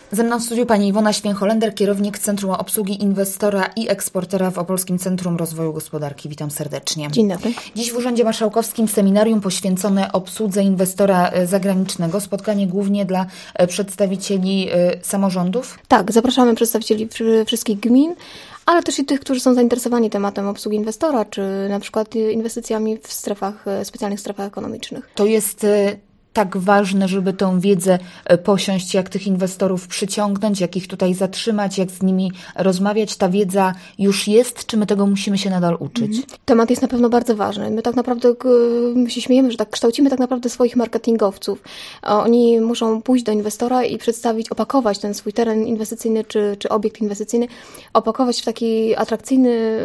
Ze mną w studiu pani Iwona Święcholender, kierownik Centrum Obsługi Inwestora i Eksportera w Opolskim Centrum Rozwoju Gospodarki. Witam serdecznie. Dzień dobry. Dziś w Urzędzie Marszałkowskim seminarium poświęcone obsłudze inwestora zagranicznego. Spotkanie głównie dla przedstawicieli samorządów? Tak, zapraszamy przedstawicieli wszystkich gmin, ale też i tych, którzy są zainteresowani tematem obsługi inwestora, czy na przykład inwestycjami w specjalnych strefach ekonomicznych. To jest tak ważne, żeby tą wiedzę posiąść, jak tych inwestorów przyciągnąć, jak ich tutaj zatrzymać, jak z nimi rozmawiać. Ta wiedza już jest, czy my tego musimy się nadal uczyć? Temat jest na pewno bardzo ważny. My tak naprawdę my się śmiejemy, że tak kształcimy tak naprawdę swoich marketingowców. Oni muszą pójść do inwestora i przedstawić, opakować ten swój teren inwestycyjny czy obiekt inwestycyjny, opakować w taki atrakcyjne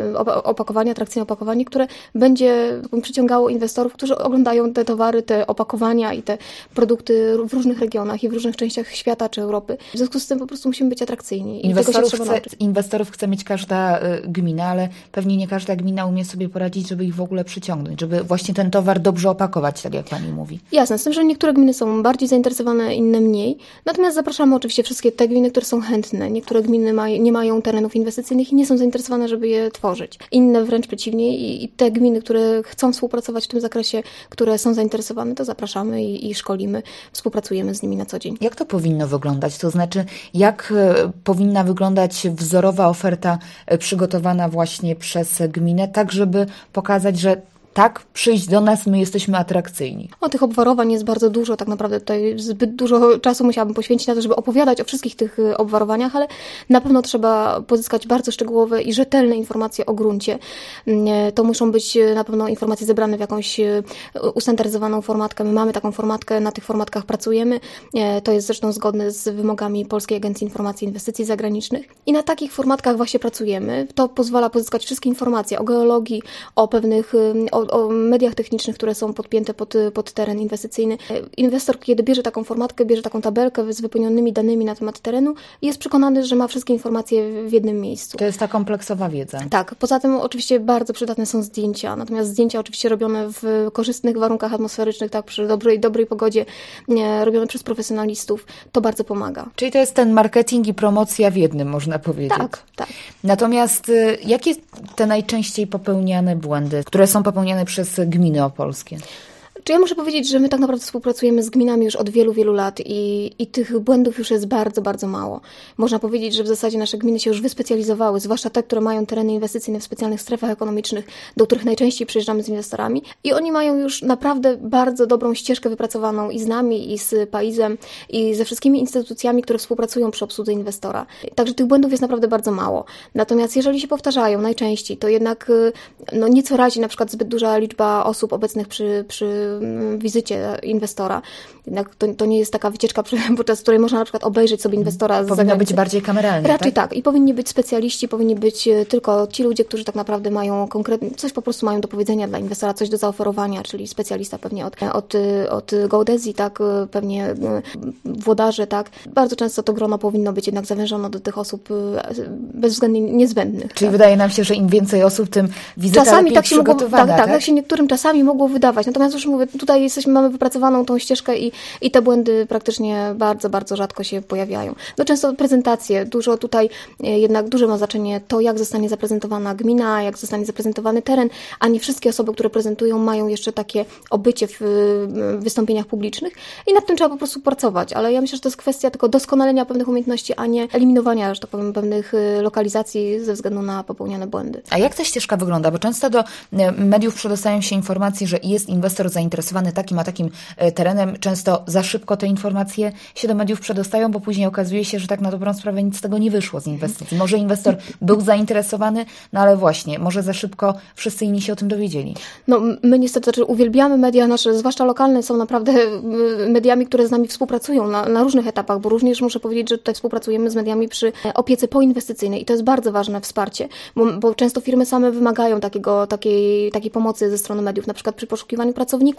opakowanie, które będzie przyciągało inwestorów, którzy oglądają te towary, te opakowania i te produkty w różnych regionach i w różnych częściach świata czy Europy. W związku z tym po prostu musimy być atrakcyjni. Inwestorów chce mieć każda gmina, ale pewnie nie każda gmina umie sobie poradzić, żeby ich w ogóle przyciągnąć, żeby właśnie ten towar dobrze opakować, tak jak pani mówi. Jasne, z tym, że niektóre gminy są bardziej zainteresowane, inne mniej. Natomiast zapraszamy oczywiście wszystkie te gminy, które są chętne. Niektóre gminy nie mają terenów inwestycyjnych i nie są zainteresowane, żeby je tworzyć. Inne wręcz przeciwnie i te gminy, które chcą współpracować w tym zakresie, które są zainteresowane, to zapraszamy i szkolimy, współpracujemy z nimi na co dzień. Jak to powinno wyglądać? To znaczy, jak powinna wyglądać wzorowa oferta przygotowana właśnie przez gminę, tak żeby pokazać, że tak, przyjść do nas, my jesteśmy atrakcyjni. Tych obwarowań jest bardzo dużo, tak naprawdę tutaj zbyt dużo czasu musiałabym poświęcić na to, żeby opowiadać o wszystkich tych obwarowaniach, ale na pewno trzeba pozyskać bardzo szczegółowe i rzetelne informacje o gruncie. To muszą być na pewno informacje zebrane w jakąś ustandaryzowaną formatkę. My mamy taką formatkę, na tych formatkach pracujemy. To jest zresztą zgodne z wymogami Polskiej Agencji Informacji i Inwestycji Zagranicznych. I na takich formatkach właśnie pracujemy. To pozwala pozyskać wszystkie informacje o geologii, o pewnych o mediach technicznych, które są podpięte pod teren inwestycyjny. Inwestor, kiedy bierze taką formatkę, bierze taką tabelkę z wypełnionymi danymi na temat terenu, jest przekonany, że ma wszystkie informacje w jednym miejscu. To jest ta kompleksowa wiedza. Tak. Poza tym oczywiście bardzo przydatne są zdjęcia, natomiast zdjęcia oczywiście robione w korzystnych warunkach atmosferycznych, tak, przy dobrej pogodzie, robione przez profesjonalistów, to bardzo pomaga. Czyli to jest ten marketing i promocja w jednym, można powiedzieć. Tak. Natomiast jakie te najczęściej popełniane błędy, które są popełniane przez gminy opolskie? Czy ja muszę powiedzieć, że my tak naprawdę współpracujemy z gminami już od wielu, wielu lat i tych błędów już jest bardzo, bardzo mało. Można powiedzieć, że w zasadzie nasze gminy się już wyspecjalizowały, zwłaszcza te, które mają tereny inwestycyjne w specjalnych strefach ekonomicznych, do których najczęściej przyjeżdżamy z inwestorami i oni mają już naprawdę bardzo dobrą ścieżkę wypracowaną i z nami, i z PAIZ-em, i ze wszystkimi instytucjami, które współpracują przy obsłudze inwestora. Także tych błędów jest naprawdę bardzo mało. Natomiast jeżeli się powtarzają najczęściej, to jednak nieco razi na przykład zbyt duża liczba osób obecnych przy wizycie inwestora. Jednak to nie jest taka wycieczka, podczas której można na przykład obejrzeć sobie inwestora z zagranicy. Powinno być bardziej kameralnie, raczej tak. I powinni być specjaliści, powinni być tylko ci ludzie, którzy tak naprawdę mają konkretnie, coś po prostu mają do powiedzenia dla inwestora, coś do zaoferowania, czyli specjalista pewnie od geodezji, tak, pewnie włodarze, tak. Bardzo często to grono powinno być jednak zawężone do tych osób bezwzględnie niezbędnych. Czyli tak. Wydaje nam się, że im więcej osób, tym wizyta czasami lepiej tak się przygotowana. Tak się niektórym czasami mogło wydawać. Natomiast już mówię, tutaj mamy wypracowaną tą ścieżkę i te błędy praktycznie bardzo, bardzo rzadko się pojawiają. Często prezentacje, dużo tutaj jednak duże ma znaczenie to, jak zostanie zaprezentowana gmina, jak zostanie zaprezentowany teren, a nie wszystkie osoby, które prezentują, mają jeszcze takie obycie w wystąpieniach publicznych i nad tym trzeba po prostu pracować. Ale ja myślę, że to jest kwestia tylko doskonalenia pewnych umiejętności, a nie eliminowania, że tak powiem, pewnych lokalizacji ze względu na popełniane błędy. A jak ta ścieżka wygląda? Bo często do mediów przedostają się informacje, że jest inwestor zainteresowany takim a takim terenem. Często za szybko te informacje się do mediów przedostają, bo później okazuje się, że tak na dobrą sprawę nic z tego nie wyszło z inwestycji. Może inwestor był zainteresowany, ale właśnie, może za szybko wszyscy inni się o tym dowiedzieli. My niestety uwielbiamy media nasze, zwłaszcza lokalne, są naprawdę mediami, które z nami współpracują na różnych etapach, bo również muszę powiedzieć, że tutaj współpracujemy z mediami przy opiece poinwestycyjnej i to jest bardzo ważne wsparcie, bo często firmy same wymagają takiej pomocy ze strony mediów, na przykład przy poszukiwaniu pracowników,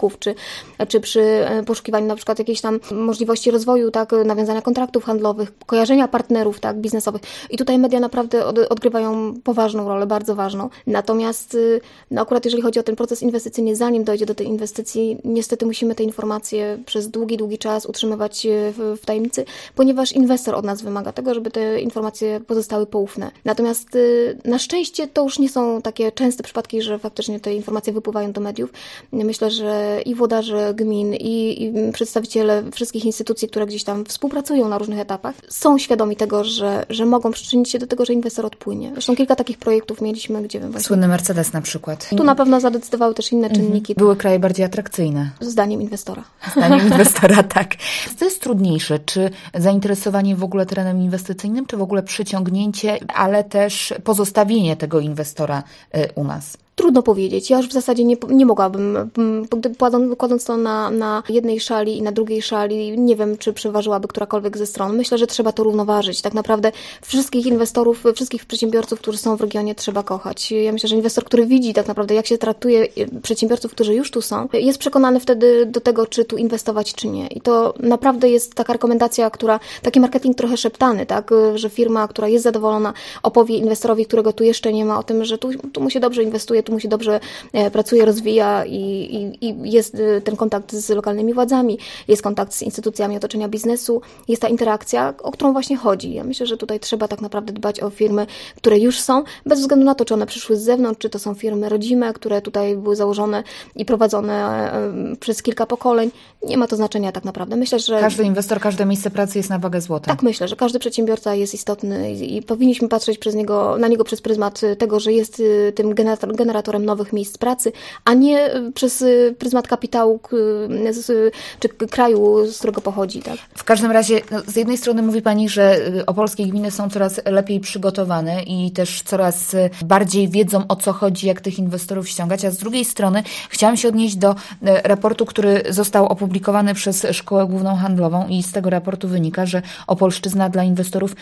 rynków, czy przy poszukiwaniu na przykład jakiejś tam możliwości rozwoju, tak, nawiązania kontraktów handlowych, kojarzenia partnerów, tak, biznesowych. I tutaj media naprawdę odgrywają poważną rolę, bardzo ważną. Natomiast akurat jeżeli chodzi o ten proces inwestycyjny, zanim dojdzie do tej inwestycji, niestety musimy te informacje przez długi czas utrzymywać w tajemnicy, ponieważ inwestor od nas wymaga tego, żeby te informacje pozostały poufne. Natomiast na szczęście to już nie są takie częste przypadki, że faktycznie te informacje wypływają do mediów. Myślę, że i włodarze gmin, i przedstawiciele wszystkich instytucji, które gdzieś tam współpracują na różnych etapach, są świadomi tego, że mogą przyczynić się do tego, że inwestor odpłynie. Zresztą kilka takich projektów mieliśmy, gdzie właśnie... Słynny Mercedes na przykład. Tu na pewno zadecydowały też inne czynniki. Były kraje bardziej atrakcyjne. Zdaniem inwestora. Zdaniem inwestora, tak. Co jest trudniejsze? Czy zainteresowanie w ogóle terenem inwestycyjnym, czy w ogóle przyciągnięcie, ale też pozostawienie tego inwestora u nas? Trudno powiedzieć. Ja już w zasadzie nie mogłabym, kładąc to na jednej szali i na drugiej szali, nie wiem, czy przeważyłaby którakolwiek ze stron. Myślę, że trzeba to równoważyć. Tak naprawdę wszystkich inwestorów, wszystkich przedsiębiorców, którzy są w regionie, trzeba kochać. Ja myślę, że inwestor, który widzi tak naprawdę, jak się traktuje przedsiębiorców, którzy już tu są, jest przekonany wtedy do tego, czy tu inwestować, czy nie. I to naprawdę jest taka rekomendacja, taki marketing trochę szeptany, tak, że firma, która jest zadowolona, opowie inwestorowi, którego tu jeszcze nie ma, o tym, że tu mu się dobrze inwestuje, tu mu się dobrze pracuje, rozwija i jest ten kontakt z lokalnymi władzami, jest kontakt z instytucjami otoczenia biznesu, jest ta interakcja, o którą właśnie chodzi. Ja myślę, że tutaj trzeba tak naprawdę dbać o firmy, które już są, bez względu na to, czy one przyszły z zewnątrz, czy to są firmy rodzime, które tutaj były założone i prowadzone przez kilka pokoleń. Nie ma to znaczenia tak naprawdę. Myślę, że... Każdy inwestor, każde miejsce pracy jest na wagę złota. Tak, myślę, że każdy przedsiębiorca jest istotny i powinniśmy patrzeć na niego przez pryzmat tego, że jest tym generatorem nowych miejsc pracy, a nie przez pryzmat kapitału czy kraju, z którego pochodzi. Tak? W każdym razie, z jednej strony mówi Pani, że opolskie gminy są coraz lepiej przygotowane i też coraz bardziej wiedzą, o co chodzi, jak tych inwestorów ściągać, a z drugiej strony chciałam się odnieść do raportu, który został opublikowany przez Szkołę Główną Handlową i z tego raportu wynika, że Opolszczyzna dla inwestorów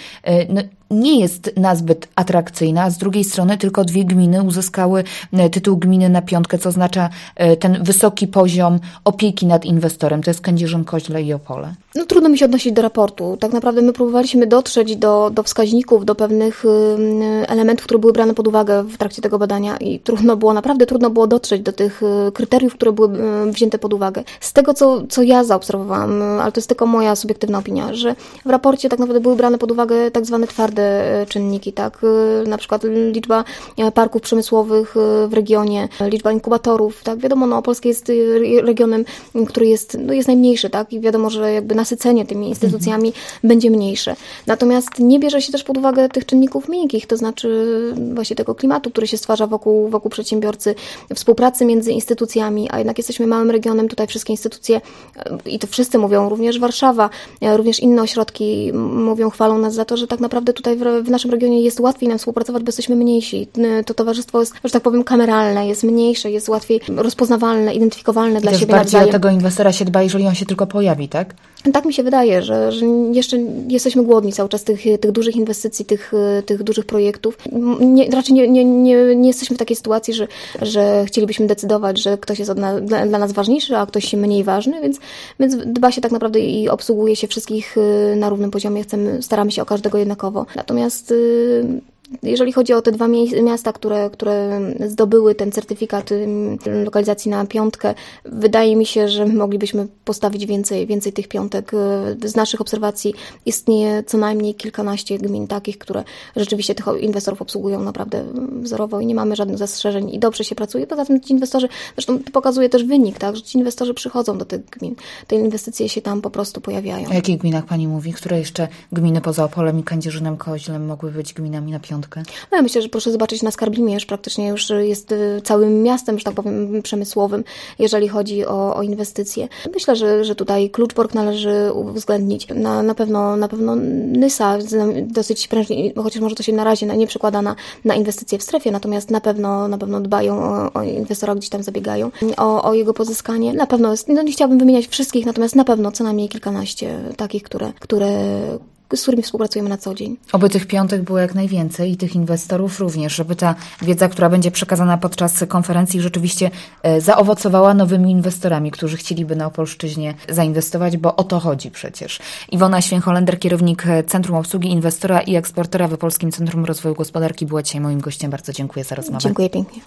nie jest nazbyt atrakcyjna, a z drugiej strony tylko 2 gminy uzyskały tytuł gminy na 5, co oznacza ten wysoki poziom opieki nad inwestorem. To jest Kędzierzyn-Koźle i Opole. No trudno mi się odnosić do raportu. Tak naprawdę my próbowaliśmy dotrzeć do wskaźników, do pewnych elementów, które były brane pod uwagę w trakcie tego badania i naprawdę trudno było dotrzeć do tych kryteriów, które były wzięte pod uwagę. Z tego, co ja zaobserwowałam, ale to jest tylko moja subiektywna opinia, że w raporcie tak naprawdę były brane pod uwagę tak zwane twarde czynniki, tak? Na przykład liczba parków przemysłowych w regionie, liczba inkubatorów, tak? Wiadomo, Opolskie jest regionem, który jest najmniejszy, tak? I wiadomo, że jakby nasycenie tymi instytucjami będzie mniejsze. Natomiast nie bierze się też pod uwagę tych czynników miękkich, to znaczy właśnie tego klimatu, który się stwarza wokół przedsiębiorcy, współpracy między instytucjami, a jednak jesteśmy małym regionem, tutaj wszystkie instytucje, i to wszyscy mówią, również Warszawa, również inne ośrodki mówią, chwalą nas za to, że tak naprawdę tutaj w naszym regionie jest łatwiej nam współpracować, bo jesteśmy mniejsi. To towarzystwo jest, że tak powiem, kameralne, jest mniejsze, jest łatwiej rozpoznawalne, identyfikowalne dla siebie nawzajem. Bardziej o tego inwestora się dba, jeżeli on się tylko pojawi, tak? Tak mi się wydaje, że jeszcze jesteśmy głodni cały czas tych dużych inwestycji, tych dużych projektów. Raczej nie jesteśmy w takiej sytuacji, że chcielibyśmy decydować, że ktoś jest dla nas ważniejszy, a ktoś mniej ważny, więc dba się tak naprawdę i obsługuje się wszystkich na równym poziomie. Staramy się o każdego jednakowo. Natomiast jeżeli chodzi o te 2 miasta, które zdobyły ten certyfikat lokalizacji na 5, wydaje mi się, że moglibyśmy postawić więcej tych 5. Z naszych obserwacji istnieje co najmniej kilkanaście gmin takich, które rzeczywiście tych inwestorów obsługują naprawdę wzorowo i nie mamy żadnych zastrzeżeń i dobrze się pracuje. Poza tym ci inwestorzy, zresztą to pokazuje też wynik, tak, że ci inwestorzy przychodzą do tych gmin. Te inwestycje się tam po prostu pojawiają. O jakich gminach Pani mówi? Które jeszcze gminy poza Opolem i Kędzierzynem Koźlem mogły być gminami na 5? No ja myślę, że proszę zobaczyć na Skarbimierz, praktycznie już jest całym miastem, że tak powiem, przemysłowym, jeżeli chodzi o inwestycje. Myślę, że tutaj Kluczbork należy uwzględnić. Na pewno Nysa dosyć prężnie, chociaż może to się na razie nie przekłada na inwestycje w strefie, natomiast na pewno dbają o inwestora, gdzieś tam zabiegają o jego pozyskanie. Na pewno jest, nie chciałabym wymieniać wszystkich, natomiast na pewno co najmniej kilkanaście takich, które z którymi współpracujemy na co dzień. Oby tych piątek było jak najwięcej i tych inwestorów również, żeby ta wiedza, która będzie przekazana podczas konferencji, rzeczywiście zaowocowała nowymi inwestorami, którzy chcieliby na Opolszczyźnie zainwestować, bo o to chodzi przecież. Iwona Święcholender, kierownik Centrum Obsługi Inwestora i Eksportera w Opolskim Centrum Rozwoju Gospodarki, była dzisiaj moim gościem. Bardzo dziękuję za rozmowę. Dziękuję pięknie.